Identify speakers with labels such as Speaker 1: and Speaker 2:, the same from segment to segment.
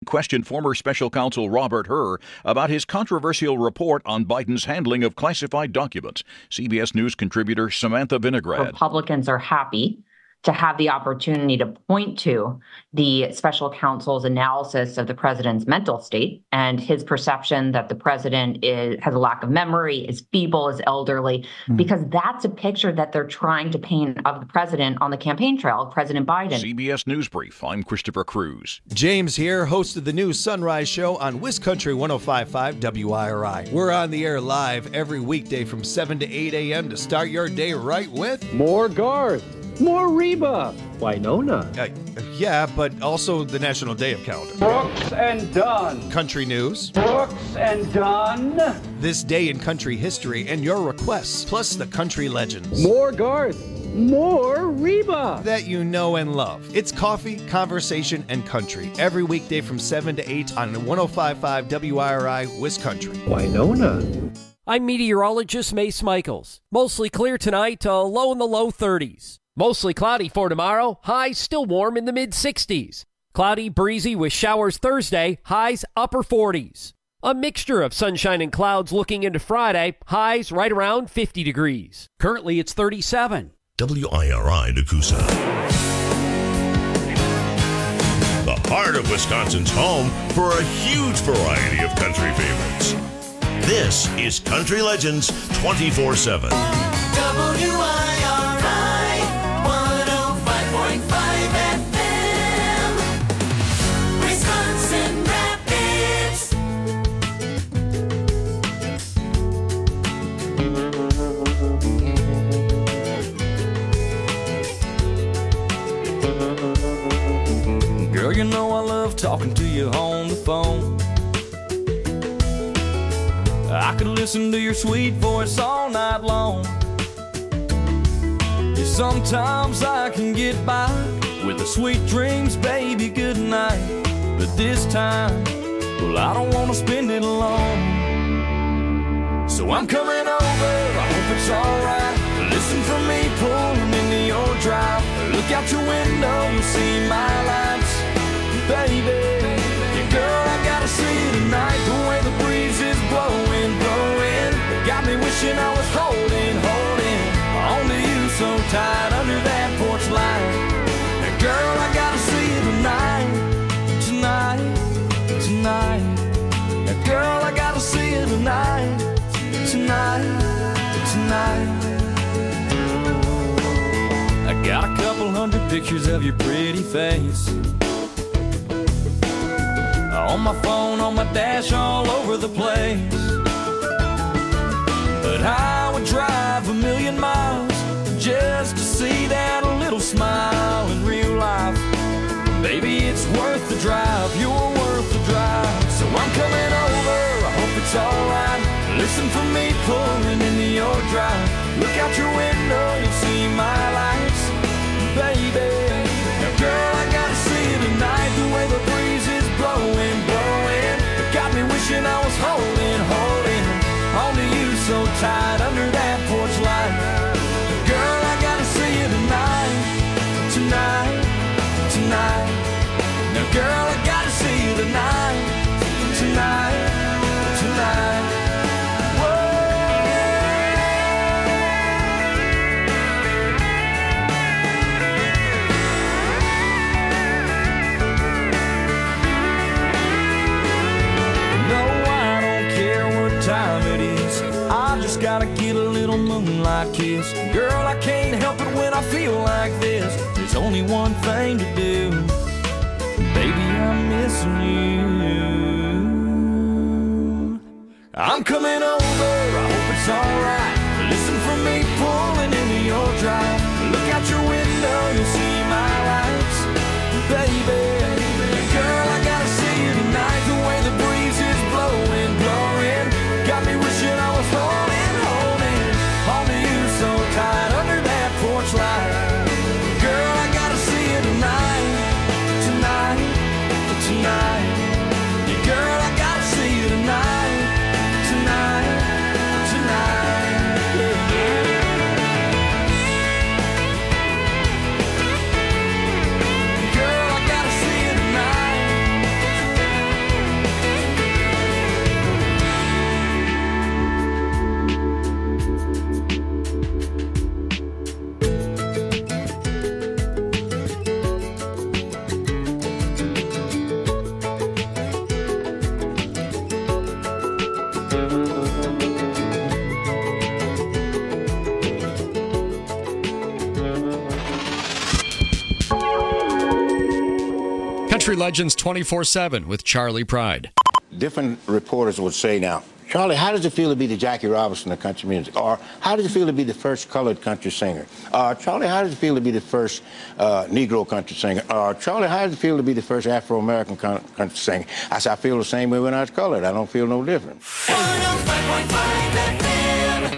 Speaker 1: questioned former special counsel Robert Hur about his controversial report on Biden's handling of classified documents. CBS News contributor Samantha Vinograd.
Speaker 2: Republicans are happy to have the opportunity to point to the special counsel's analysis of the president's mental state and his perception that the president has a lack of memory, is feeble, is elderly, because that's a picture that they're trying to paint of the president on the campaign trail of President Biden.
Speaker 1: CBS News Brief. I'm Christopher Cruz.
Speaker 3: James here, host of the new Sunrise Show on WisCountry 105.5 WIRI. We're on the air live every weekday from 7 to 8 a.m. to start your day right with
Speaker 4: more Garth. More Reba. Winona.
Speaker 3: Yeah, but also the National Day of Calendar.
Speaker 4: Brooks and Dunn.
Speaker 3: Country news.
Speaker 4: Brooks and Dunn.
Speaker 3: This day in country history and your requests, plus the country legends.
Speaker 4: More Garth. More Reba.
Speaker 3: That you know and love. It's coffee, conversation, and country. Every weekday from 7 to 8 on 105.5 WIRI, WisCountry.
Speaker 4: Winona.
Speaker 5: I'm meteorologist Mace Michaels. Mostly clear tonight, low in the low 30s. Mostly cloudy for tomorrow, highs still warm in the mid-60s. Cloudy, breezy with showers Thursday, highs upper 40s. A mixture of sunshine and clouds looking into Friday, highs right around 50 degrees. Currently it's 37.
Speaker 6: WIRI Nakusa. The heart of Wisconsin's home for a huge variety of country favorites. This is Country Legends 24/7.
Speaker 7: WIRI 105.5 FM, Wisconsin Rapids.
Speaker 8: Girl, you know I love talking to you on the phone. I could listen to your sweet voice all night long. Sometimes I can get by with the sweet dreams, baby, good night. But this time, well, I don't want to spend it alone. So I'm coming over, I hope it's alright. Listen for me pulling into your drive. Look out your window, you'll see my lights. Baby, yeah, girl, I gotta see you tonight. The way the breeze is blowing, blowing, got me wishing I was holding on to you so tight under that porch light. Now, girl, I gotta see you tonight, tonight, tonight. Now, girl, I gotta see you tonight, tonight, tonight. I got a couple hundred pictures of your pretty face on my phone, on my dash, all over the place. But I would drive 1,000,000 miles just to see that little smile in real life. Baby, it's worth the drive, you're worth the drive. So I'm coming over, I hope it's alright. Listen for me pulling into your drive. Look out your window, you'll see my lights. Baby, now girl, I gotta see you tonight. The way the breeze is blowing, blowing, it got me wishing I was holding on to you so tight under that porch light. Girl, I gotta see you tonight, tonight, tonight. Now, girl, I gotta see you tonight, tonight, tonight. Gotta get a little moonlight kiss. Girl, I can't help it when I feel like this. There's only one thing to do. Baby, I'm missing you. I'm coming over, I hope it's alright. Listen for me pulling into your drive. Look out your window, you'll see my lights. Baby, girl, I gotta see you tonight. The way the breeze is blowing, blowing, got me wishing I was holding on to you so tight under that porch light. Girl, I gotta see you tonight, tonight, tonight. Yeah, girl, I gotta see you tonight, tonight,
Speaker 9: Country Legends 24/7 with Charlie Pride.
Speaker 10: Different reporters would say now, Charlie, how does it feel to be the Jackie Robinson of country music? Or how does it feel to be the first colored country singer? Charlie, how does it feel to be the first Negro country singer? Charlie, how does it feel to be the first Afro-American country singer? I said, I feel the same way when I was colored. I don't feel no different.
Speaker 7: 105.5 FM.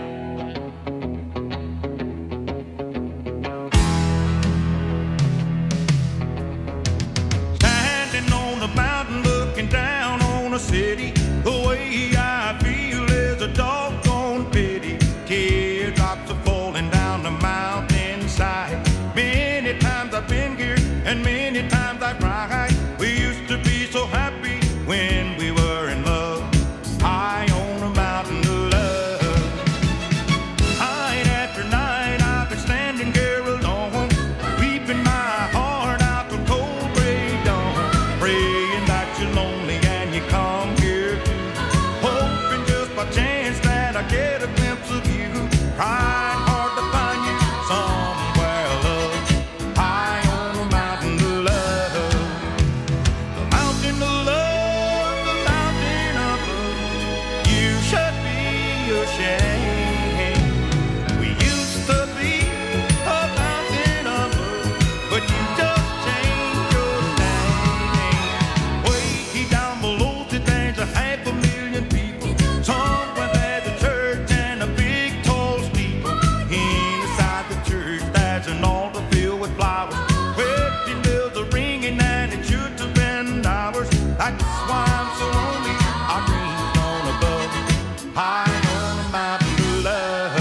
Speaker 8: Standing on the mountain looking down on the city, the way I feel is a doggone pity. Teardrops are falling down the mountainside. Many times I've been here and many times I've cried. We used to be so happy when we were in love, high on a mountain of love. Night after night I've been standing here alone, weeping my heart out to cold gray dawn, praying that you're lonely and you come here too, hoping just by chance that I get a glimpse of you. Trying hard to find you somewhere, love, high on a mountain of love. The mountain of love, the mountain of love. You should be ashamed. We used to be a mountain of love, but you just changed your name. Way down below there's a 500,000 people. Somewhere there's a church and a big tall steeple. Inside the church there's an altar filled with flowers. Wedding bells are ringing and it should have been ours. That's why I'm so lonely. Our dreams gone above, high on a mountain of love.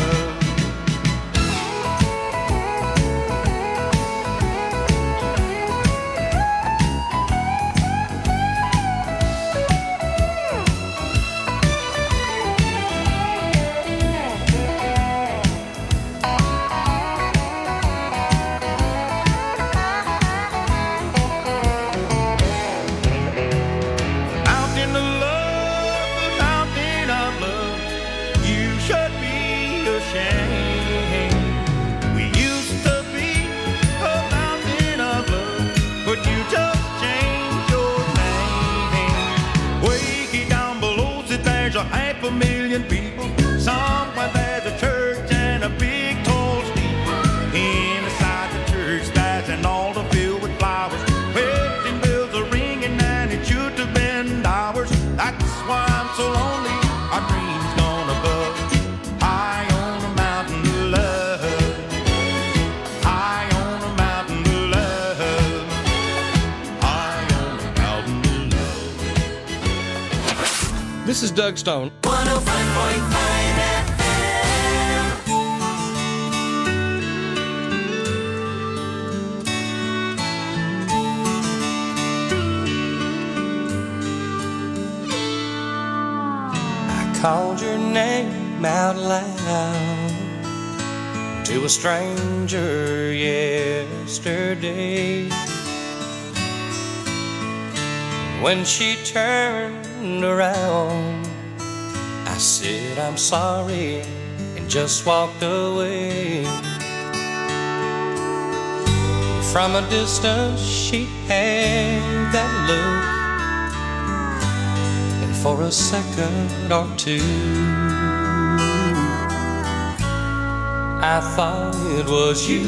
Speaker 8: Mountain of love, mountain of love. You should be ashamed. We used to be a mountain of love, but you just changed your name. Way down below there's a 500,000 people. Somewhere there's a church and a big tall steeple. Inside the church there's an altar filled with flowers. Wedding bells are ringing and it should have been ours. That's why I'm so lonely. Our dreams gone above, high on a mountain of love, high on a mountain of love, high on a mountain of love.
Speaker 9: This is Doug Stone.
Speaker 7: 105.5 FM.
Speaker 11: I called your name out loud to a stranger yesterday. When she turned around, I said I'm sorry and just walked away. From a distance she had that look, and for a second or two I thought it was you.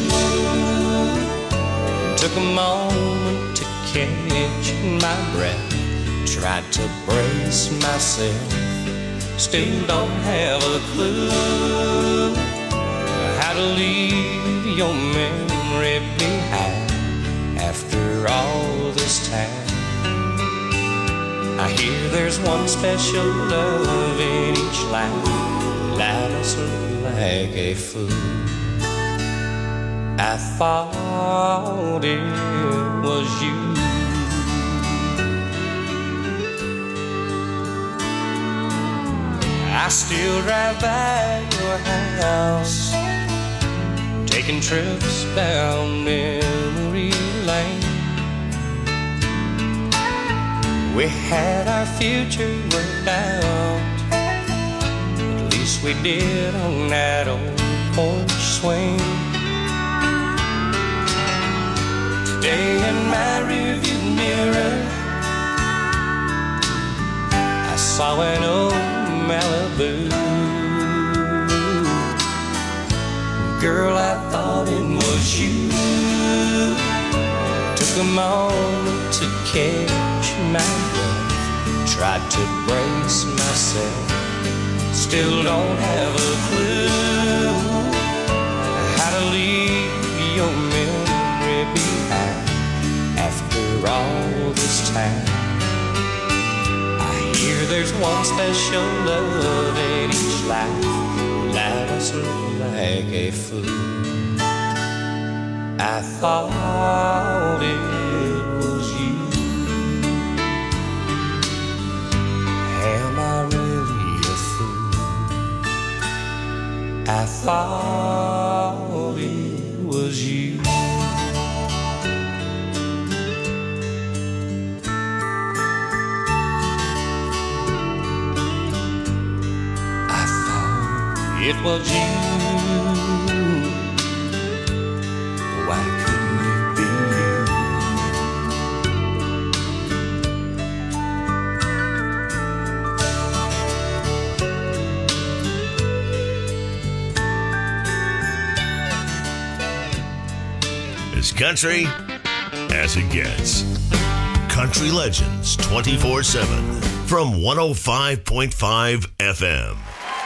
Speaker 11: Took a moment to catch my breath, tried to brace myself, still don't have a clue how to leave your memory behind after all this time. I hear there's one special love in each life. Lives look like a fool. I thought it was you. I still drive by your house, taking trips down memory lane. We had our future worked out, at least we did on that old porch swing. Today in my rearview mirror, I saw an old Malibu. Girl, I thought it was you. Took a moment to catch my breath, tried to brace myself, still don't have a clue how to leave your memory behind after all this time. I hear there's one special love in each life. I was like a fool. I thought it was you. Am I really a fool? I thought it was you. It was you. Why couldn't it be
Speaker 6: you? As country as it gets. Country Legends 24/7 from 105.5 FM.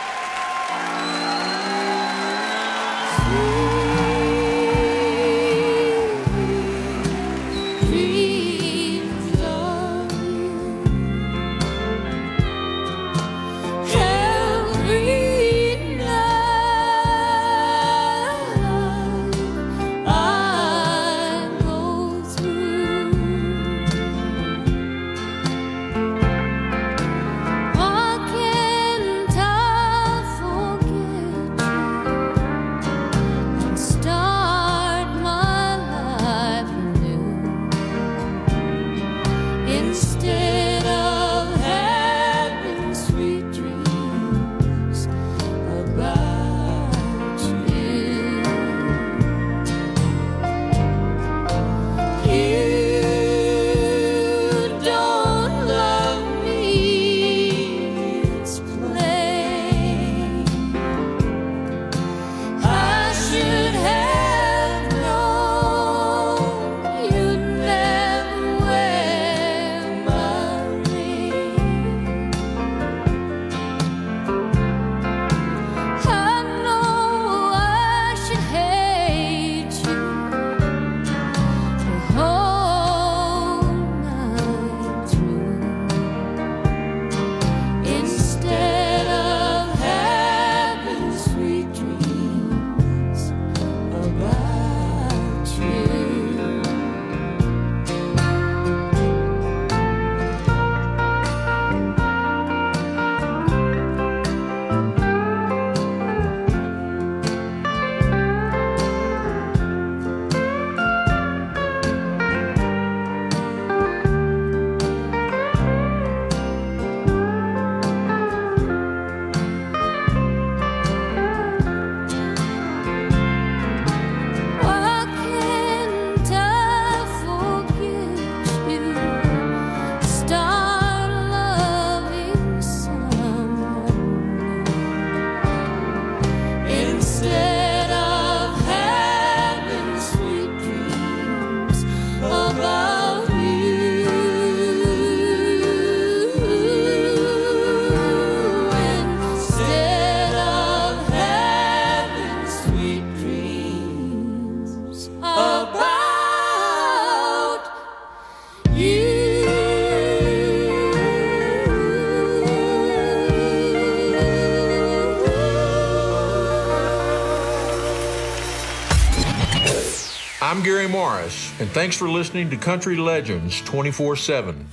Speaker 12: I'm Gary Morris, and thanks for listening to Country Legends 24/7.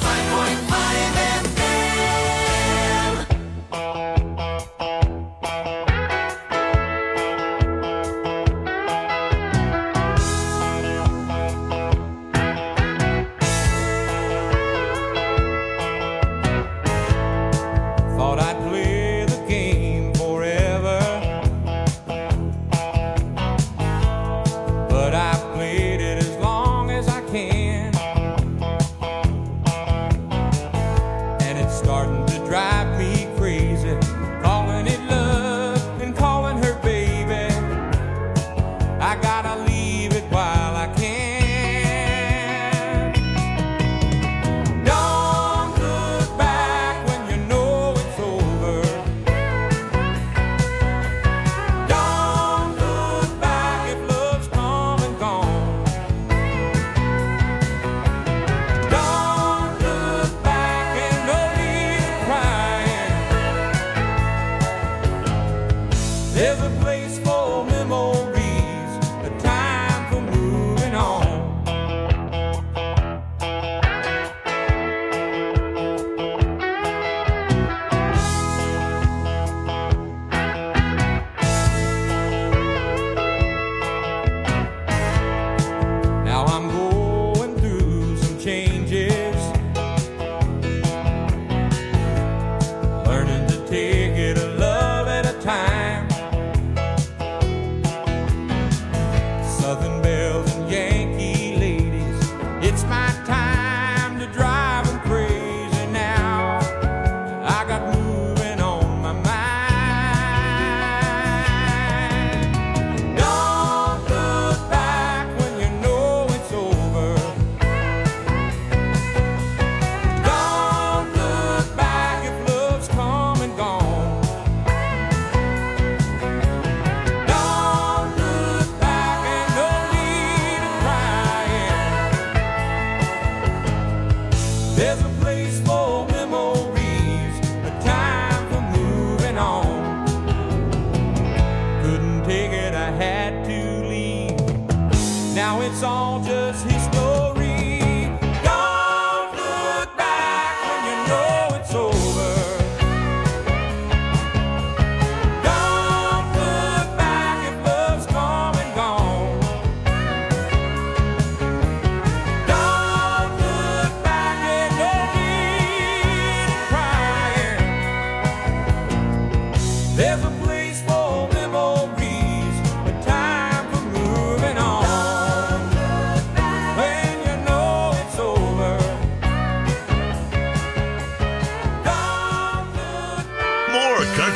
Speaker 7: 105.5 FM.
Speaker 8: Thought I'd play the game forever, but I played it as long as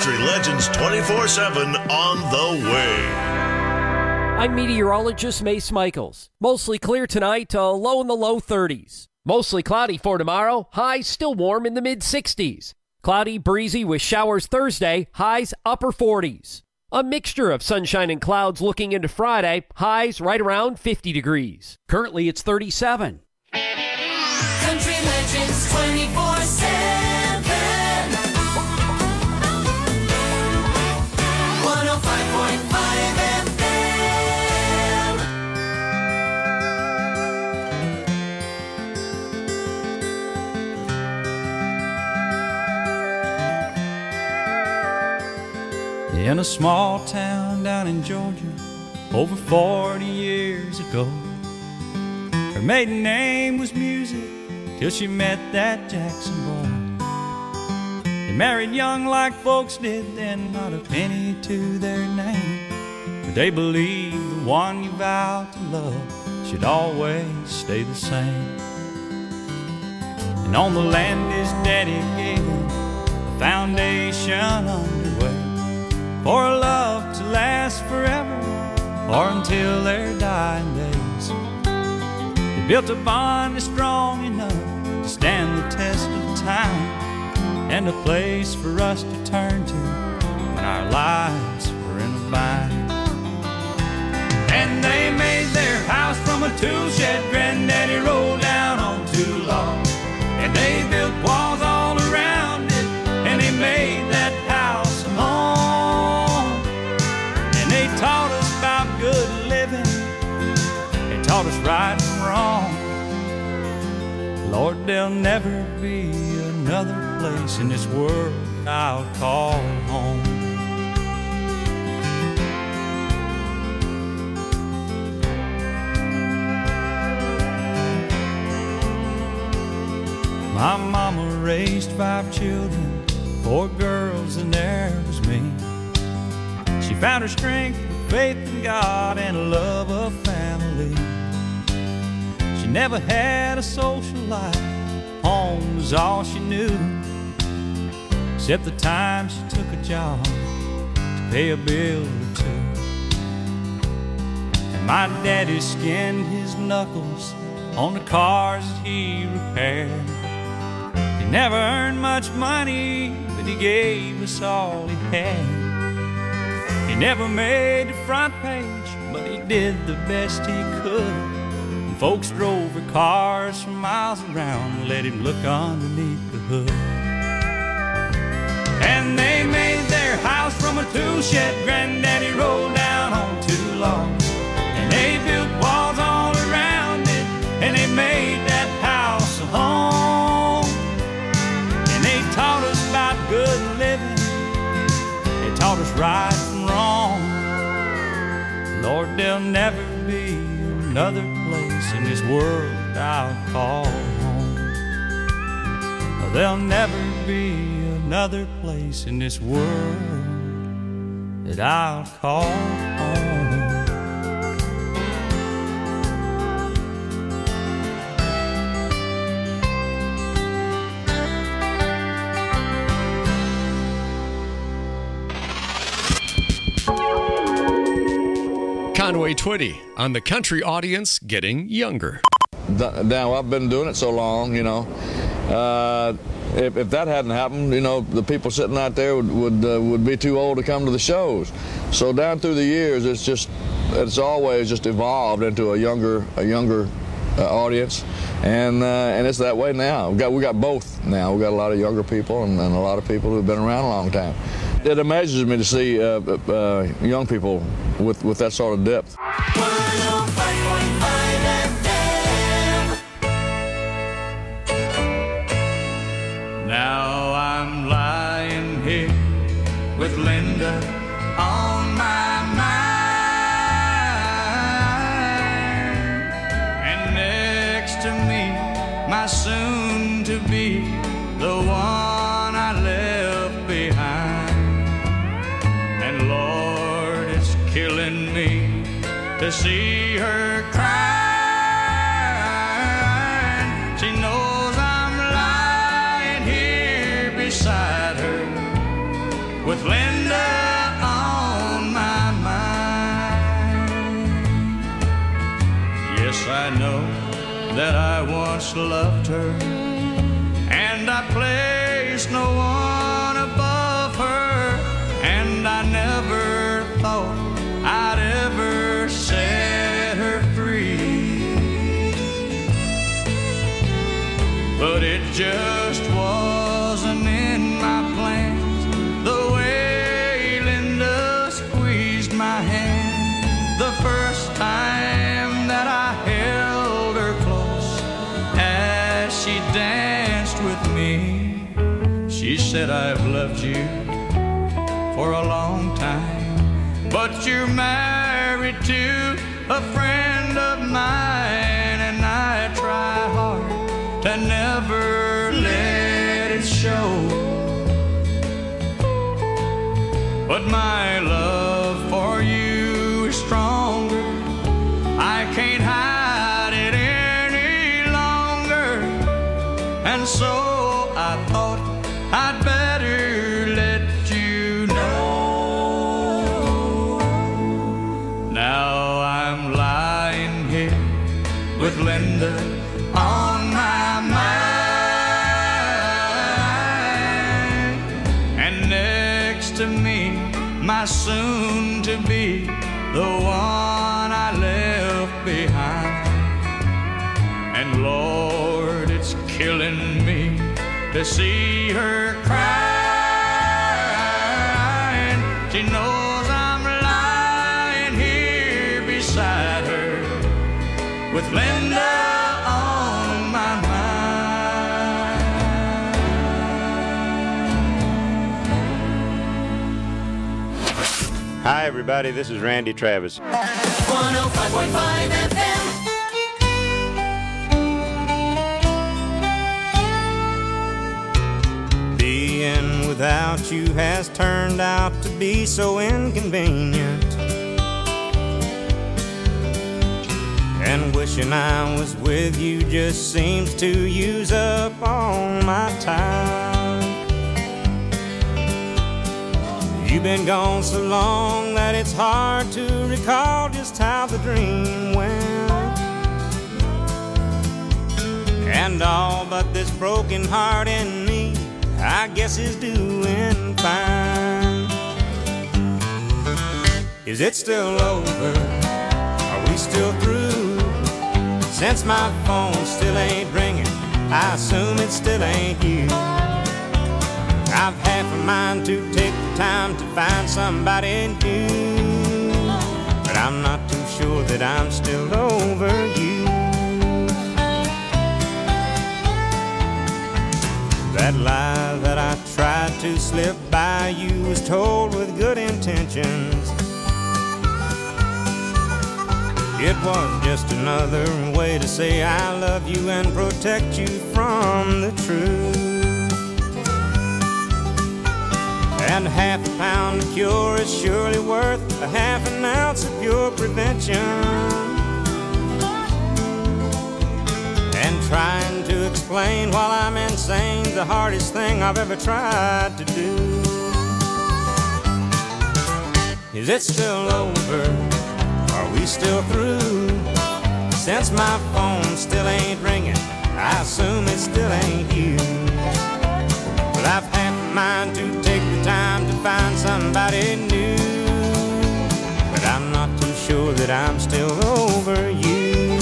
Speaker 6: Country Legends 24/7 on the way.
Speaker 5: I'm meteorologist Mace Michaels. Mostly clear tonight, low in the low 30s. Mostly cloudy for tomorrow, highs still warm in the mid-60s. Cloudy, breezy with showers Thursday, highs upper 40s. A mixture of sunshine and clouds looking into Friday, highs right around 50 degrees. Currently it's 37.
Speaker 7: Country Legends 24/7. 105.5 FM.
Speaker 8: In a small town down in Georgia, over 40 years ago, her maiden name was Music till she met that Jackson boy. They married young like folks did then, not a penny to their name, but they believed the one you vowed to love should always stay the same. And on the land his daddy gave him a foundation underway for a love to last forever or until their dying days. They built a bond that's strong enough to stand the test of time, and a place for us to turn to when our lives were in a bind. And they made their house from a tool shed Granddaddy rolled down on too long, and they built walls all around it, and they made that house a home. And they taught us about good living, they taught us right from wrong. Lord, there'll never be another place in this world I'll call home. My mama raised 5 children, 4 girls and there was me. She found her strength with faith in God and a love of family. She never had a social life, home was all she knew, except the time she took a job to pay a bill or two. And my daddy skinned his knuckles on the cars that he repaired. He never earned much money, but he gave us all he had. He never made the front page, but he did the best he could. And folks drove their cars for miles around and let him look underneath the hood. And they made their house from a tool shed Granddaddy rolled down on too long, and they built walls all around it, and they made that house a home. And they taught us about good living, they taught us right from wrong. Lord, there'll never be another place in this world I'll call home. There'll never be another place in this world that I'll call home.
Speaker 9: Conway Twitty on the country audience getting younger.
Speaker 13: Now, I've been doing it so long, you know. If that hadn't happened, you know, the people sitting out there would be too old to come to the shows. So down through the years, it's always just evolved into a younger audience, and it's that way now. We got both now. We got a lot of younger people and a lot of people who've been around a long time. It amazes me to see young people with that sort of depth.
Speaker 7: 105.5 FM.
Speaker 8: Now I'm lying here with Linda on my mind, and next to me, my soon-to-be, the one I left behind. And Lord, it's killing me to see her crying. She knows I'm lying here beside her
Speaker 14: with Linda on my mind. Yes, I know that I once loved her, and I placed no one above her, and I never thought I'd ever set her free. But it just wasn't in my plans, the way Linda squeezed my hand the first time that I held her close as she danced with me. She said, I've loved you for a long time, but you're married to a friend of mine, and I try hard to never let it show. But my love for you is stronger, I can't hide it any longer, and so I thought I'd better let you know. Now I'm lying here with Linda on my mind, and next to me, my soon-to-be, the one I left behind. And Lord, it's killing me to see her crying. She knows I'm lying here beside her with Linda on my mind.
Speaker 15: Hi, everybody. This is Randy Travis.
Speaker 7: 105.5 FM.
Speaker 15: Being without you has turned out to be so inconvenient, and wishing I was with you just seems to use up all my time. You've been gone so long that it's hard to recall just how the dream went, and all but this broken heart in me, I guess, is doing fine. Is it still over? Are we still through? Since my phone still ain't ringing, I assume it still ain't you. I've half a mind to take the time to find somebody new, but I'm not too sure that I'm still over you. That lie that I tried to slip by you was told with good intentions. It was just another way to say I love you and protect you from the truth. And half a pound of cure is surely worth a half an ounce of pure prevention. And trying to explain while I'm insane's the hardest thing I've ever tried to do. Is it still over? Are we still through? Since my phone still ain't ringing, I assume it still ain't you. Well, I've half a mind to take the time to find somebody new, but I'm not too sure that I'm still over you.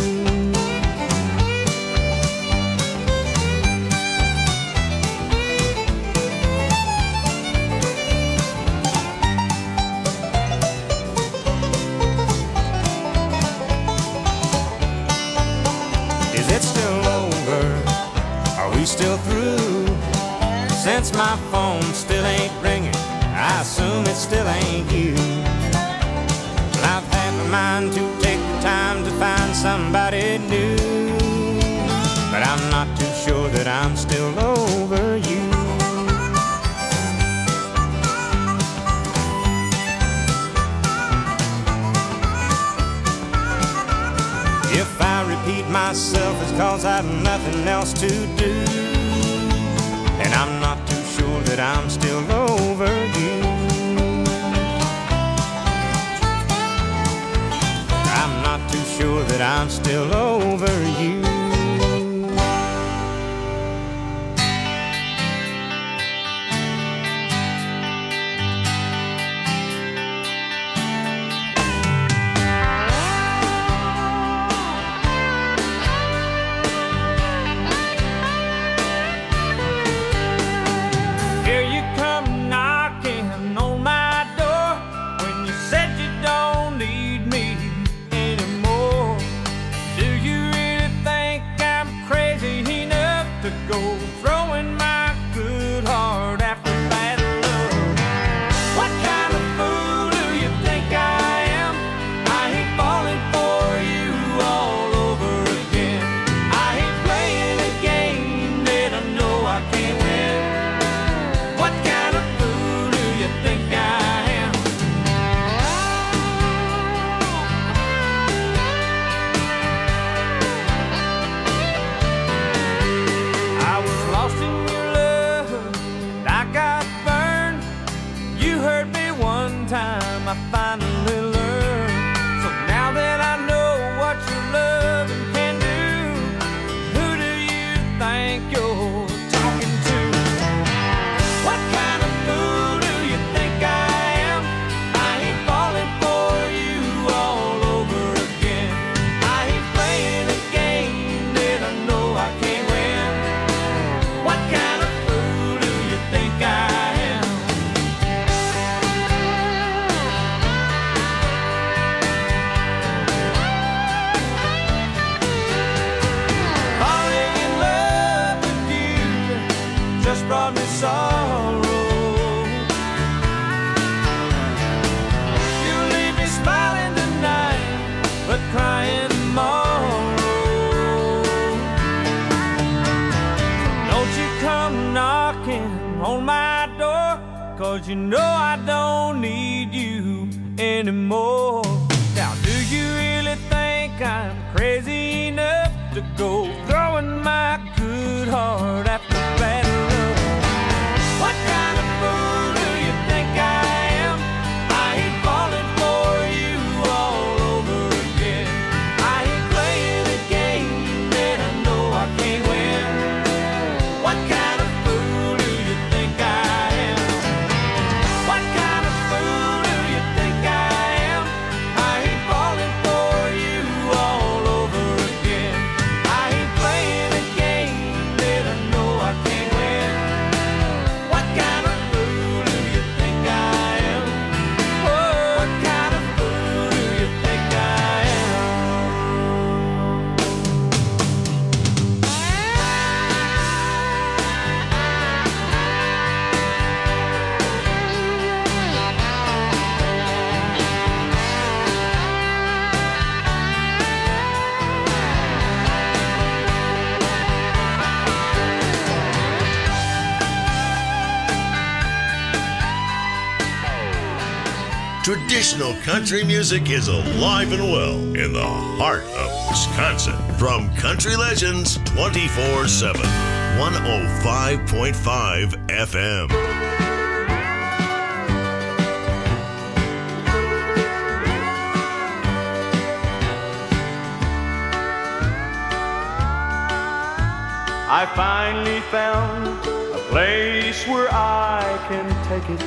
Speaker 15: Is it still over? Are we still through? Since my phone still ain't ringing, I assume it still ain't you. Well, I've half a mind to take the time to find somebody new, but I'm not too sure that I'm still over you. If I repeat myself, it's 'cause I've nothing else to do, and I'm not too sure that I'm still over you. I'm still over you.
Speaker 8: You know I don't need you anymore. Now do you really think I'm crazy enough to go throwing my good heart after bad love? What kind of fool do you think I am? I ain't falling for you all over again. I ain't playing a game that I know I can't win. What kind of fool do you think I am? What kind of fool do you think I am? I ain't falling for you all over again. I ain't playing a game that I know I can't win. What kind of fool do you think I am? Oh, what kind of fool do you think I am?
Speaker 6: Traditional country music is alive and well in the heart of Wisconsin. From Country Legends 24/7, 105.5 FM.
Speaker 16: I finally found a place where I can take it.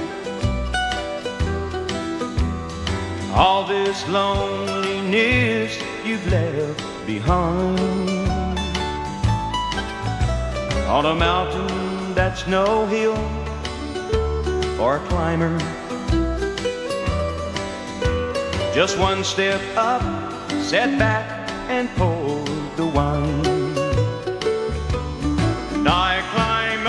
Speaker 16: All this loneliness you've left behind. On a mountain that's no hill for a climber. Just one step up, set back and pour the wine. And I climb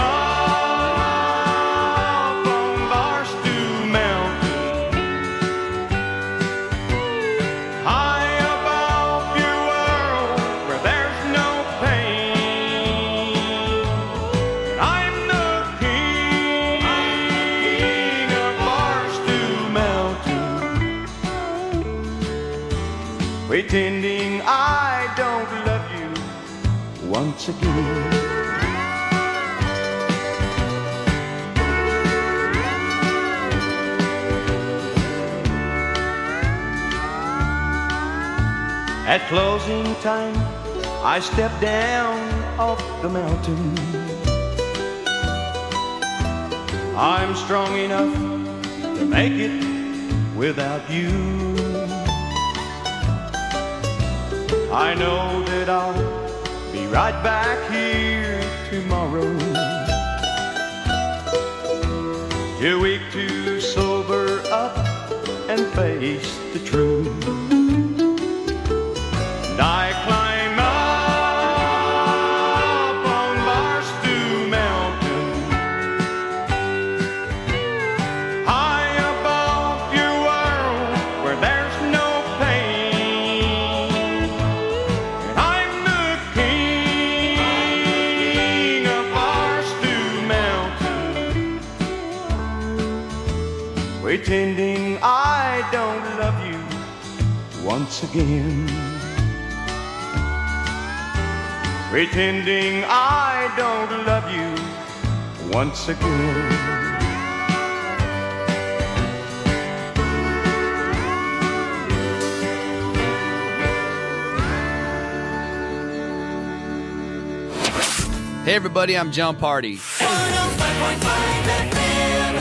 Speaker 16: up on Barstool Mountain, high above your world where there's no pain. And I'm the king of Barstool Mountain, pretending I don't love you once again. At closing time, I stepped down off the mountain. I'm strong enough to make it without you. I know that I'll be right back here tomorrow. Too weak to sober up and face the truth. And I climb up on Barstool Mountain, high above your world where there's no pain. And I'm the king of Barstool Mountain, pretending I don't love you once again. Pretending I don't love you once again.
Speaker 17: Hey everybody, I'm John Party.
Speaker 7: 105.5 FM.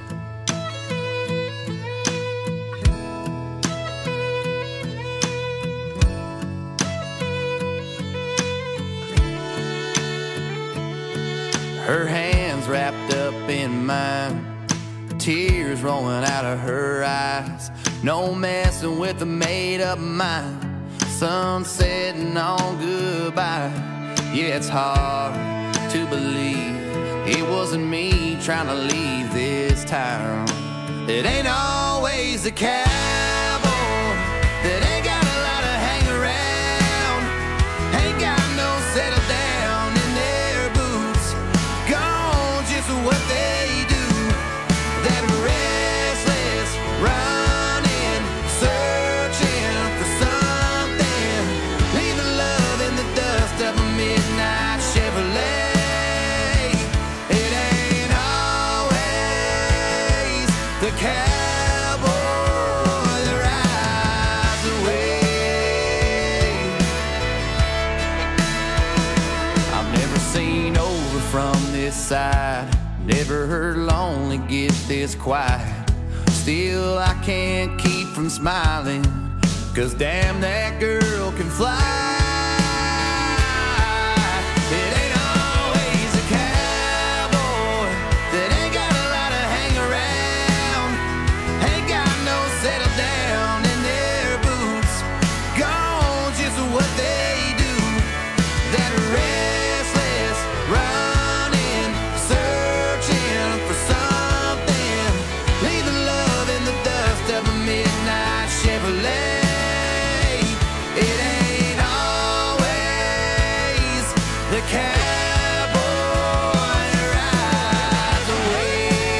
Speaker 17: Her hands wrapped up in mine, tears rolling out of her eyes. No messing with a made-up mind, sun setting on goodbye. Yeah, it's hard to believe it wasn't me trying to leave this town. It ain't always the cowboy that ain't got a lot of hang around, ain't got no settle down in their boots, gone just what they do. That restless running, searching for something, leaving love in the dust of a midnight Chevrolet. It ain't always the cowboy that rides away. I've never seen over from this side, never heard lonely get this quiet. Still I can't keep from smiling, 'cause damn, that girl can fly. It ain't always a cowboy that ain't got a lot of hang around, ain't got no settle down in their boots, gone just what they do. That restless running, searching for something, leaving love in the dust of a midnight Chevrolet. It ain't always the cowboy that rides away.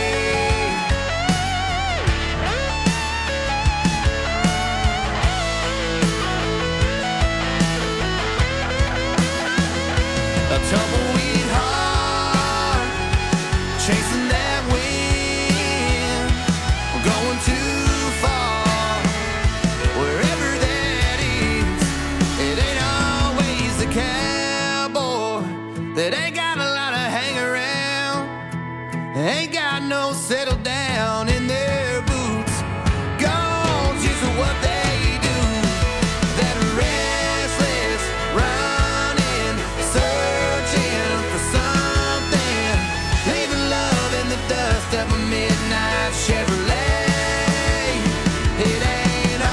Speaker 17: A tumbleweed heart, chasing that wind, going too far, wherever that is. It ain't always the cowboy that ain't got a lot of hang around, ain't got no settle down in their boots, gone just what they do. That restless running, searching for something, leaving love in the dust of a midnight Chevrolet. It ain't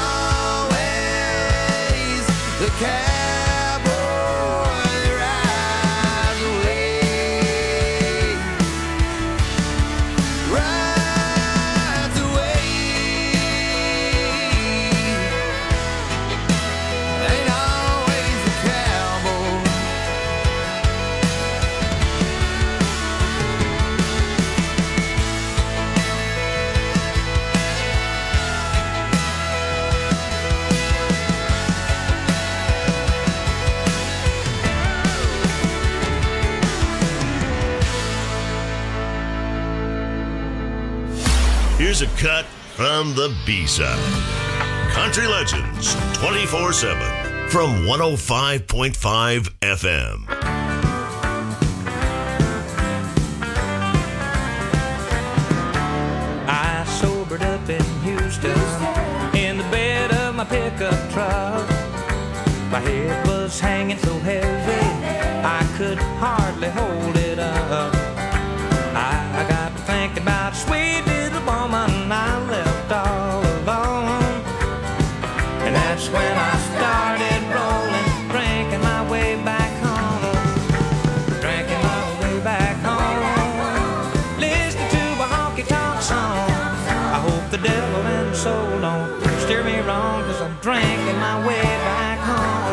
Speaker 17: always the cowboy that rides away. Rides away. Ain't always the cowboy.
Speaker 6: Here's a cut from the B-side. Country Legends 24/7. from 105.5 FM.
Speaker 8: I sobered up in Houston in the bed of my pickup truck. My head was hanging so heavy I could hardly hold it up. I got to thinking about a sweet little woman I left all alone. And that's when I started rolling, drinking my way back home. Drinking my way back home, listening to a honky-tonk song. I hope the devil and the soul don't steer me wrong, 'cause I'm drinking my way back home.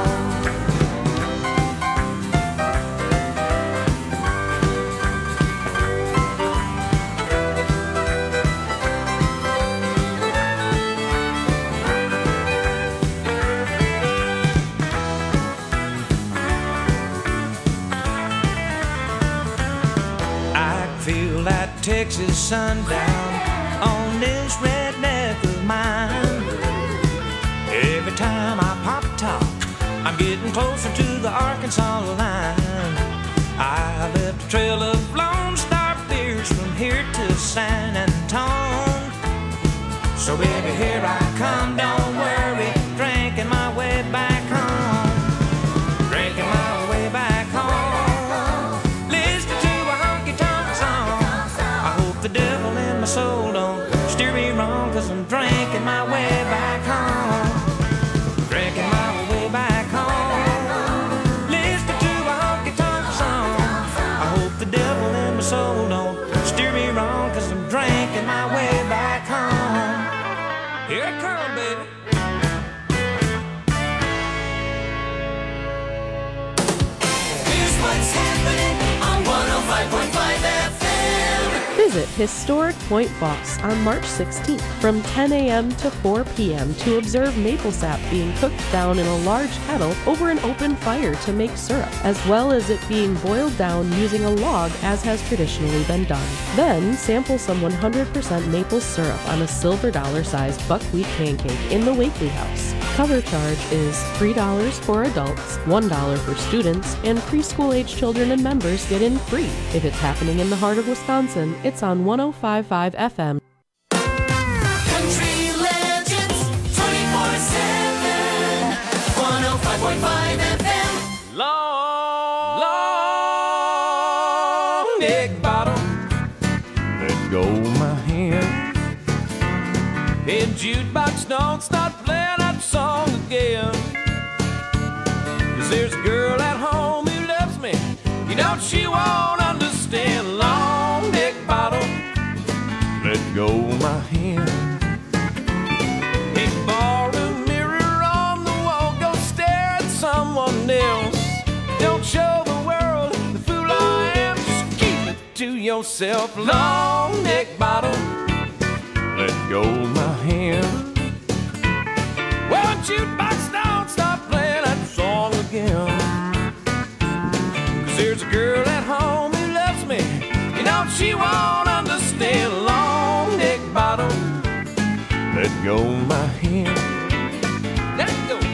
Speaker 8: Feel that Texas sundown on this redneck of mine. Every time I pop top, I'm getting closer to the Arkansas line. I left a trail of Lone Star beers from here to San Antone. So baby, here I come, don't worry, drinking my way back home. Drinking my way back home. The devil in my soul don't steer me wrong, 'cause I'm drinking my way back home. Drinking my way back home. Listening to a honky-tonk song. I hope the devil in my soul don't steer me wrong, 'cause I'm drinking my way back home. Here it comes, baby.
Speaker 7: Here's what's happening on 105.5 FM.
Speaker 18: Visit Historic Point Boss on March 16th from 10 a.m. to 4 p.m. to observe maple sap being cooked down in a large kettle over an open fire to make syrup, as well as it being boiled down using a log as has traditionally been done. Then sample some 100% maple syrup on a silver dollar-sized buckwheat pancake in the Wakely House. Cover charge is $3 for adults, $1 for students, and preschool-age children and members get in free. If it's happening in the heart of Wisconsin, it's on 105.5 FM.
Speaker 7: Country Legends 24/7, 105.5 FM.
Speaker 8: Long neck bottom, let go my hand. Hey, jukebox, don't start playing that song again. 'Cause there's a girl at home who loves me, you know she won't understand. Long neck bottom, let go my hand. Hey, borrow a mirror on the wall, go stare at someone else. Don't show the world the fool I am, just keep it to yourself. Long neck bottom, let go my hand. Well, jukebox, don't stop playing that song again. 'Cause there's a girl at home who loves me, you know she won't understand. Long neck bottom, let go my hand. Let it go.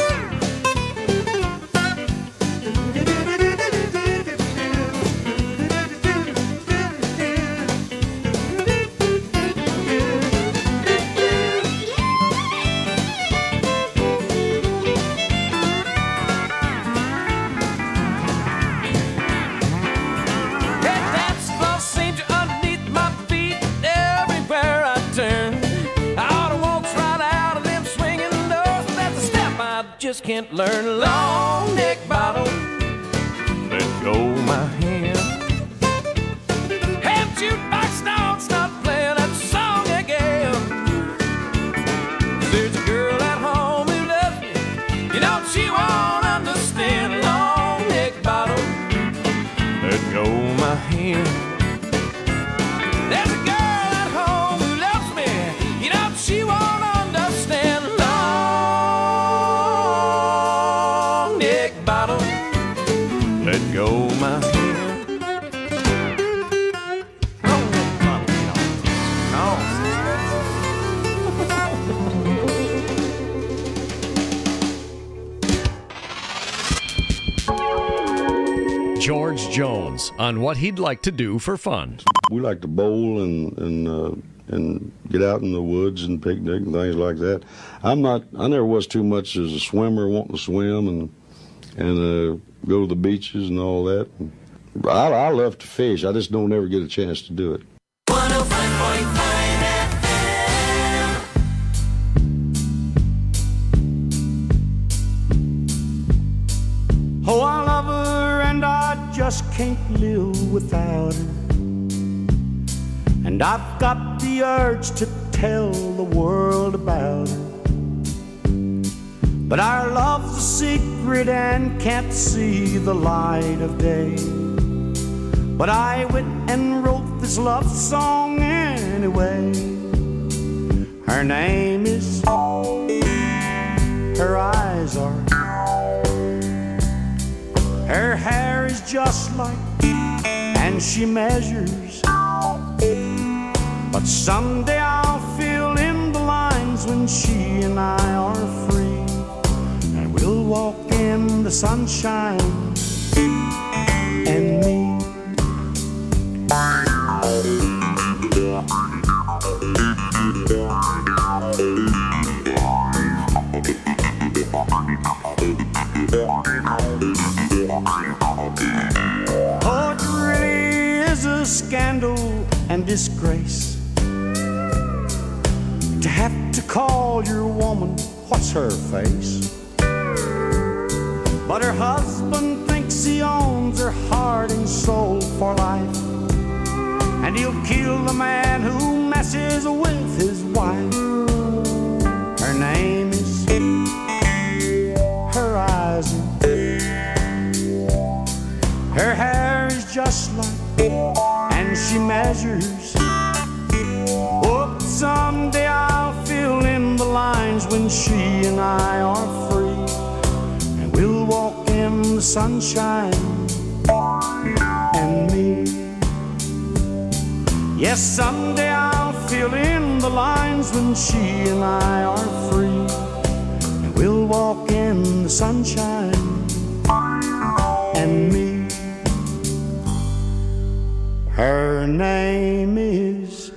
Speaker 8: Just can't learn. Long neck bottom, let go my hand. Hey, jukebox, don't stop playing that song again. There's a girl at home who loves me, you know she won't understand. Long neck bottom, let go my hand. There's a girl at home who loves me, you know she won't understand. Long neck
Speaker 9: Jones on what he'd like to do for fun.
Speaker 19: We like to bowl and get out in the woods and picnic and things like that. I never was too much as a swimmer, wanting to swim and go to the beaches and all that. I love to fish. I just don't ever get a chance to do it.
Speaker 7: 105.5
Speaker 14: Oh, I love her and I just can't live without her. And I've got the urge to tell the world about her. But our love's a secret and can't see the light of day. But I went and wrote this love song anyway. Her name is, her eyes are, her hair is just like, and she measures. But someday I'll fill in the lines when she and I are free, and we'll walk in the sunshine and me. Oh, it really is a scandal and disgrace to have to call your woman what's her face. But her husband thinks he owns her heart and soul for life, and he'll kill the man who messes with his wife. Her name is, her eyes are, her hair is just like, and she measures. Oh, someday I'll fill in the lines when she and I are free, and we'll walk in the sunshine and me. Yes, someday I'll fill in the lines when she and I are free, and we'll walk in the sunshine and me. Her name is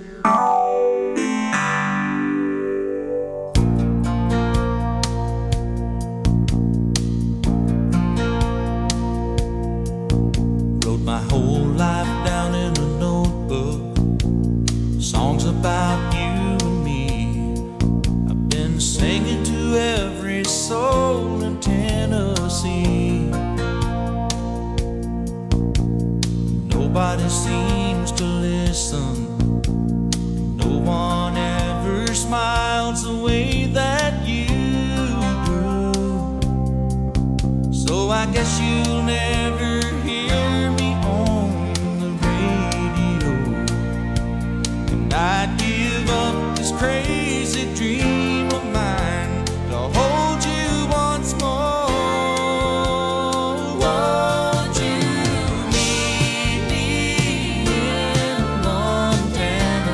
Speaker 8: Wrote my whole life down in a notebook, songs about you and me. I've been singing to every soul in Tennessee. Nobody seems to listen. No one ever smiles the way that you do. So I guess you'll never hear me on the radio. And I'd give up this crazy dream of mine to hold you once more. Won't you meet me in Montana?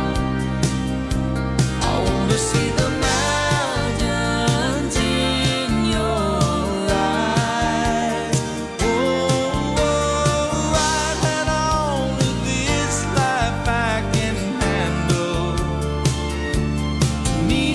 Speaker 8: I want to see the mountains in your eyes. Oh, I've had all of this life I can handle. To me,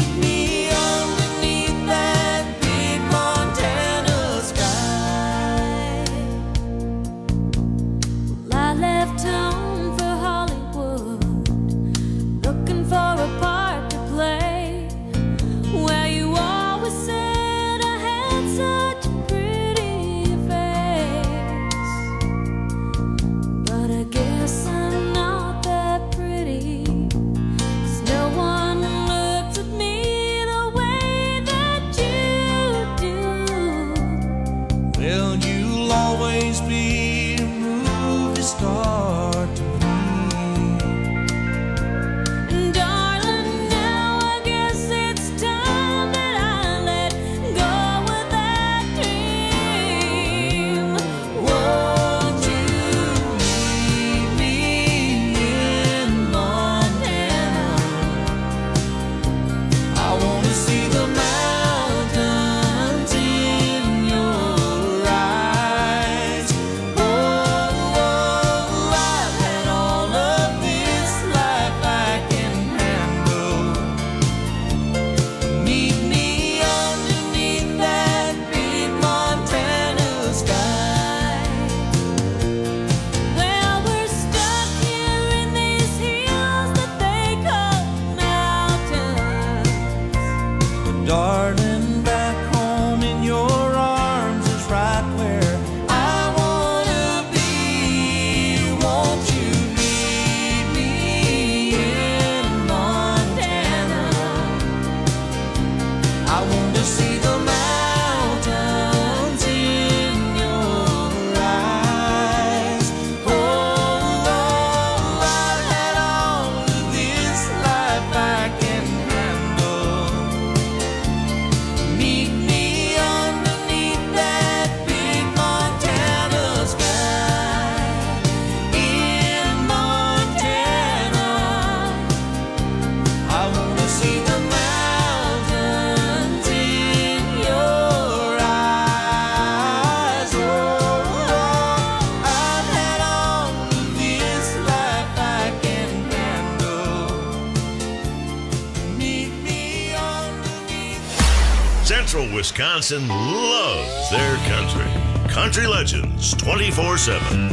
Speaker 6: Central Wisconsin loves their country. Country Legends 24/7.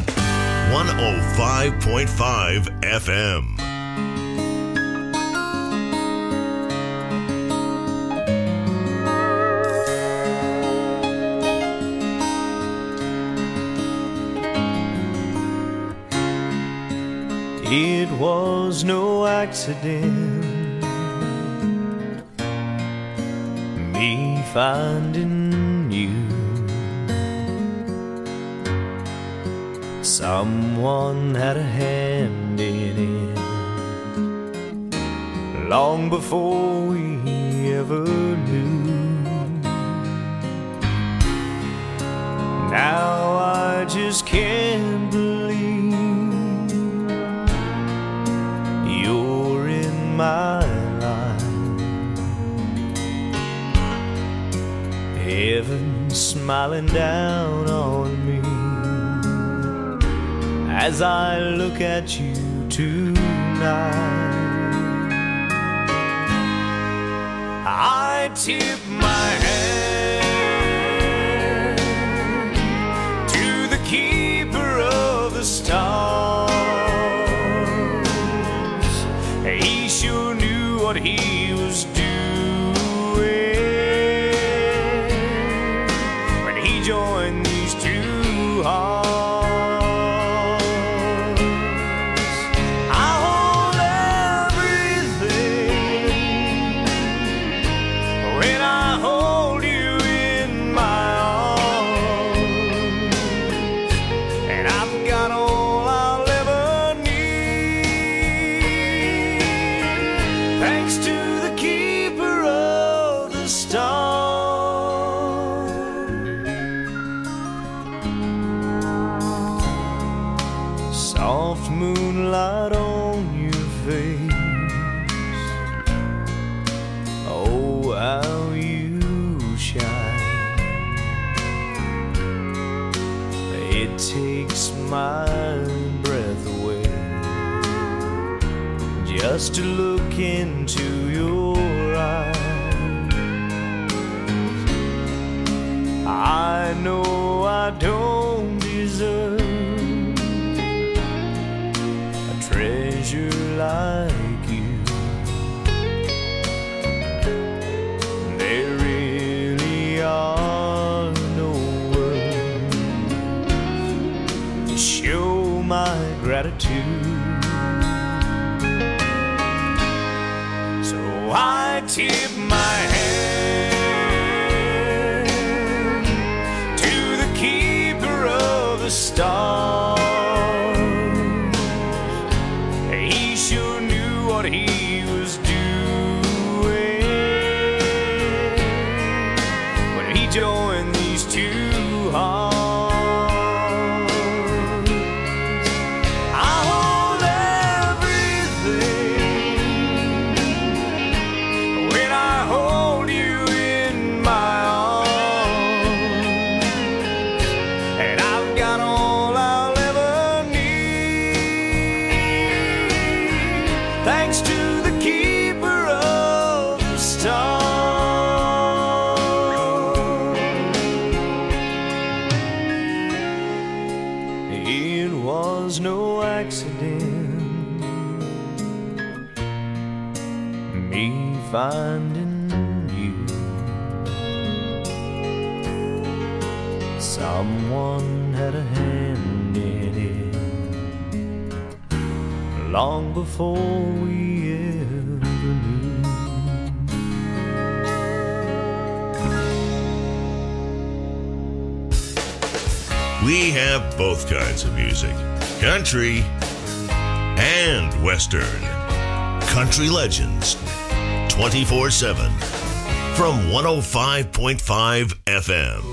Speaker 6: 105.5 FM.
Speaker 11: It was no accident, me finding you. Someone had a hand in it long before we ever knew. Now I just can't believe you're in my life. Heaven smiling down on me as I look at you tonight. I tip my hand to the keeper of the stars. He sure knew what he was doing when he joined these two hearts. Moonlight on your face, oh how you shine. It takes my breath away just to look into your eyes. I know I don't deserve treasure like you. There really are no words to show my gratitude. So I tip my hand to the keeper of the stars. He was doing when he joined these two hearts. I hold everything when I hold you in my arms, and I've got all I'll ever need, thanks to the keeper of the stars. It was no accident, me finding you. Someone had a hand in it long before we ever knew.
Speaker 6: We have both kinds of music, country and Western. Country Legends 24/7 from 105.5 FM.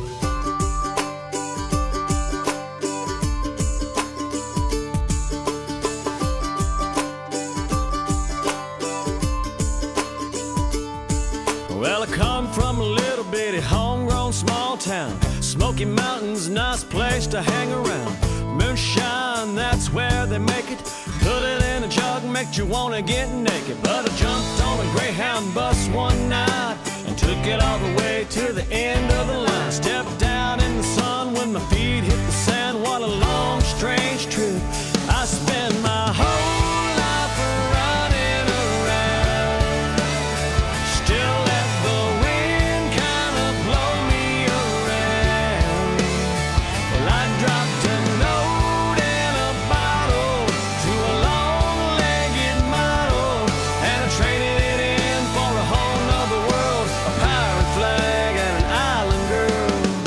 Speaker 8: Well, I come from a little bitty homegrown small town. Smoky Mountains, nice place to hang around. Moonshine, that's where they make it. Put it in a jug, make you wanna get naked. But I jumped on a Greyhound bus one night and Took it all the way to the end of the line. Stepped down in the sun when my feet hit the sand. What a long, strange trip. I spent my whole life running around. Still let the wind kind of blow me around. Well, I dropped a note in a bottle to a long-legged model, and I traded it in for a whole nother world, a pirate flag and an island girl.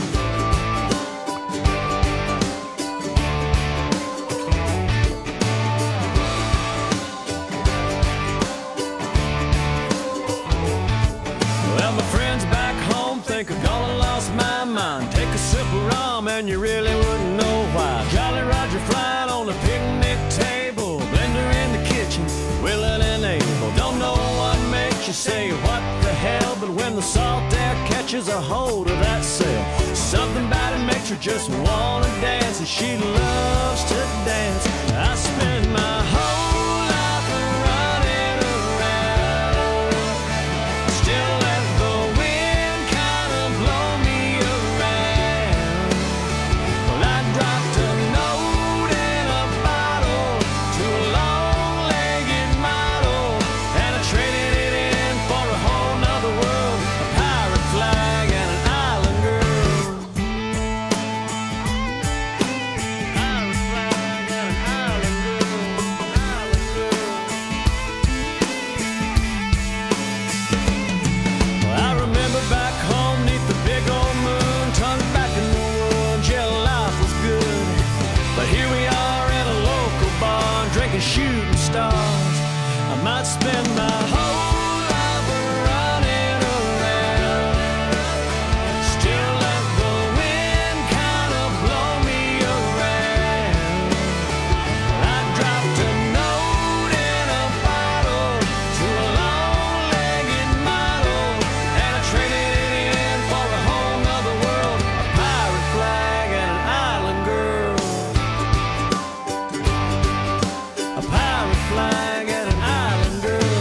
Speaker 8: Well, my friends back home think I've gone and lost my mind. Take a sip of rum and you really wouldn't know why. Jolly Roger flying on a picnic table, blender in the kitchen, willing and able. Don't know what makes you say what the hell, but when the salt air catches a hold of that sail, something about it makes her just wanna dance, and she loves to dance. I spend my whole life running around. Still let the wind kind of blow me around. Well, I dropped a note in a bottle to a long-legged model, and I traded it in for a whole nother world, a pirate flag and an island girl. Pirate flag and an island girl. Well, I remember back home neath the big old moon, tongue back in the woods, yeah, life was good. But here we are in a local bar, drinking shooting stars. I might spend my whole life running around. Still let the wind kind of blow me around. I dropped a note in a bottle to a long-legged model, and I traded it in for a whole nother world, a pirate flag and an island girl. A pirate flag and an island girl.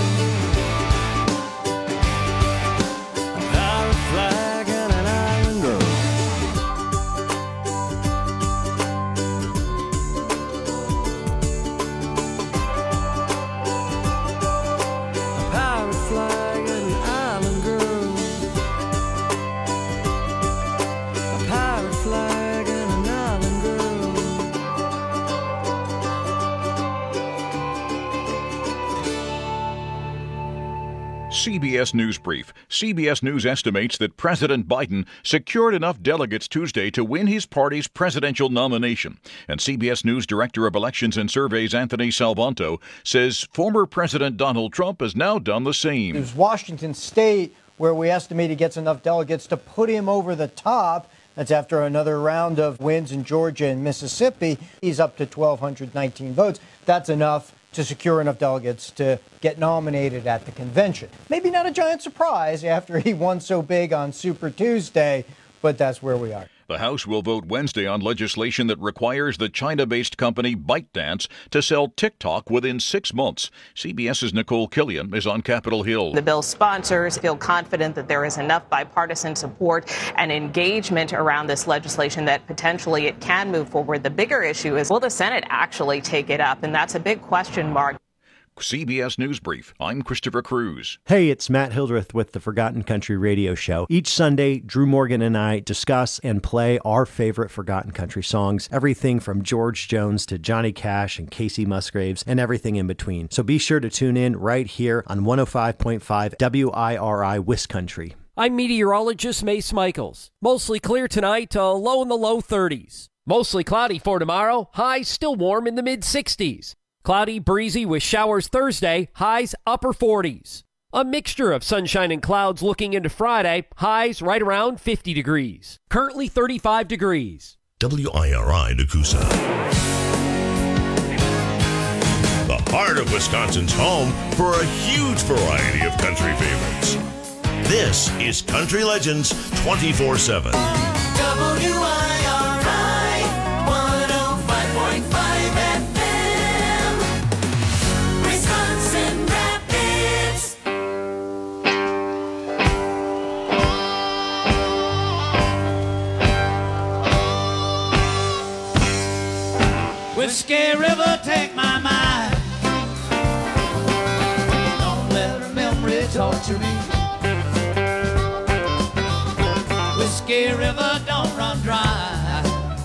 Speaker 8: A pirate flag and an island girl. A pirate flag and an island girl. A pirate flag and an island girl.
Speaker 1: CBS News Brief. CBS News estimates that President Biden secured enough delegates Tuesday to win his party's presidential nomination. And CBS News Director of Elections and Surveys Anthony Salvanto says former President Donald Trump has now done the same.
Speaker 20: It was Washington State where we estimate he gets enough delegates to put him over the top. That's after another round of wins in Georgia and Mississippi. He's up to 1,219 votes. That's enough to secure enough delegates to get nominated at the convention. Maybe not a giant surprise after he won so big on Super Tuesday, but that's where we are.
Speaker 1: The House will vote Wednesday on legislation that requires the China-based company ByteDance to sell TikTok within 6 months. CBS's Nicole Killian is on Capitol Hill.
Speaker 21: The bill's sponsors feel confident that there is enough bipartisan support and engagement around this legislation that potentially it can move forward. The bigger issue is, will the Senate actually take it up? And that's a big question mark.
Speaker 1: CBS News Brief. I'm Christopher Cruz.
Speaker 22: Hey, it's Matt Hildreth with the Forgotten Country Radio Show. Each Sunday, Drew Morgan and I discuss and play our favorite Forgotten Country songs, everything from George Jones to Johnny Cash and Casey Musgraves and everything in between. So be sure to tune in right here on 105.5 WIRI Wiscountry.
Speaker 5: I'm meteorologist Mace Michaels. Mostly clear tonight, low in the low 30s. Mostly cloudy for tomorrow, highs still warm in the mid-60s. Cloudy, breezy with showers Thursday, highs upper 40s. A mixture of sunshine and clouds looking into Friday, highs right around 50 degrees. Currently 35 degrees.
Speaker 6: WIRI Nakusa. The heart of Wisconsin's home for a huge variety of country favorites. This is Country Legends 24/7.
Speaker 7: WIRI 105.5 FM, Wisconsin Rapids.
Speaker 2: torture me. Whiskey River, don't run dry.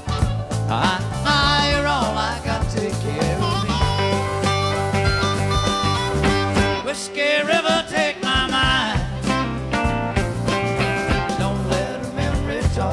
Speaker 2: You're all I got to take care of me. Whiskey River.